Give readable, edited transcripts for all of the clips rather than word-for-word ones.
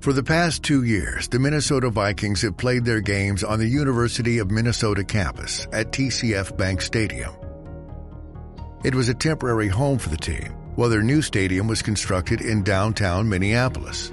For the past 2 years, the Minnesota Vikings have played their games on the University of Minnesota campus at TCF Bank Stadium. It was a temporary home for the team, while their new stadium was constructed in downtown Minneapolis.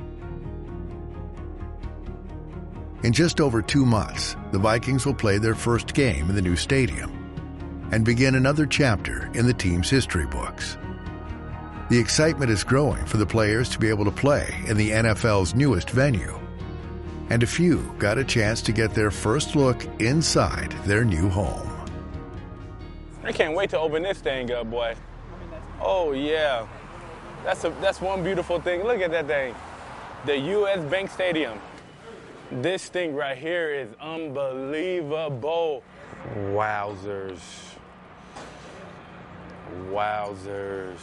In just over 2 months, the Vikings will play their first game in the new stadium and begin another chapter in the team's history books. The excitement is growing for the players to be able to play in the NFL's newest venue, and a few got a chance to get their first look inside their new home. I can't wait to open this thing up, boy. Oh, yeah. That's one beautiful thing. Look at that thing. The U.S. Bank Stadium. This thing right here is unbelievable. Wowzers. Wowzers.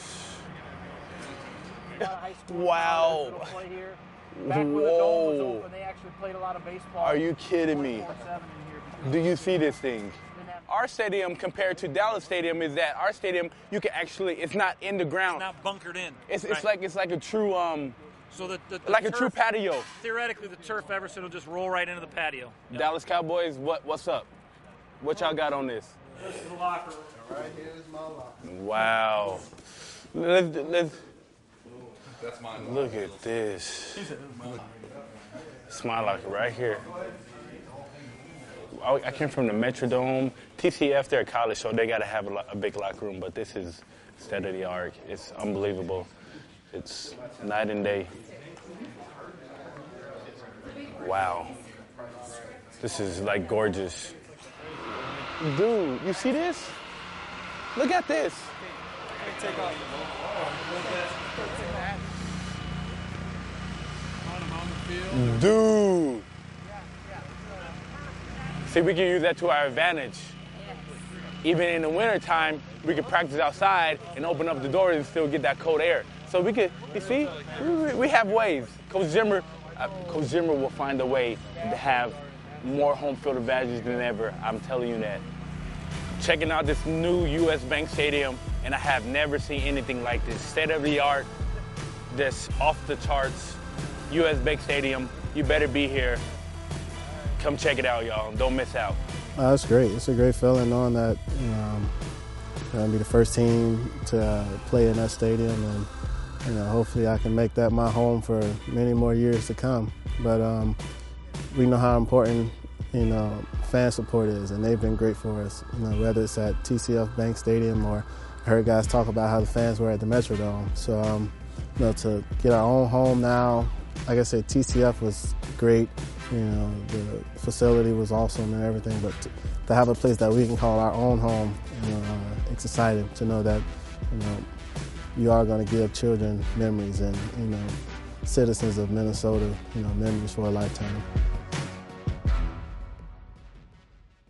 Wow. Back when the dome was open, they actually played a lot of baseball. Are you kidding me? Do you see this thing? Our stadium compared to Dallas Stadium is that our stadium, you can actually, it's not in the ground. It's not bunkered in. It's right. like a true so the like turf, a true patio. Theoretically, the turf Everson will just roll right into the patio. Yep. Dallas Cowboys, what's up? What y'all got on this? This is the locker room. Right here is my locker. Wow. Let's That's mine. look at this. It's my locker right here. I came from the Metrodome. TCF, they're a college, so they got to have a big locker room, but this is state of the art. It's unbelievable. It's night and day. Wow. This is like gorgeous. Dude, you see this? Look at this. Dude. See, we can use that to our advantage. Even in the wintertime, we can practice outside and open up the doors and still get that cold air. So we could, you see, we have ways. Coach Zimmer will find a way to have more home field advantages than ever. I'm telling you that. Checking out this new U.S. Bank Stadium, and I have never seen anything like this. State of the art, this off the charts U.S. Bank Stadium. You better be here. Come check it out, y'all. Don't miss out. That's great. It's a great feeling knowing that I'm going to be the first team to play in that stadium, and hopefully I can make that my home for many more years to come. But we know how important fan support is, and they've been great for us. Whether it's at TCF Bank Stadium or I heard guys talk about how the fans were at the Metrodome. So to get our own home now, like I said, TCF was great. The facility was awesome and everything, but to have a place that we can call our own home, it's exciting to know that, you are going to give children memories and, citizens of Minnesota, memories for a lifetime.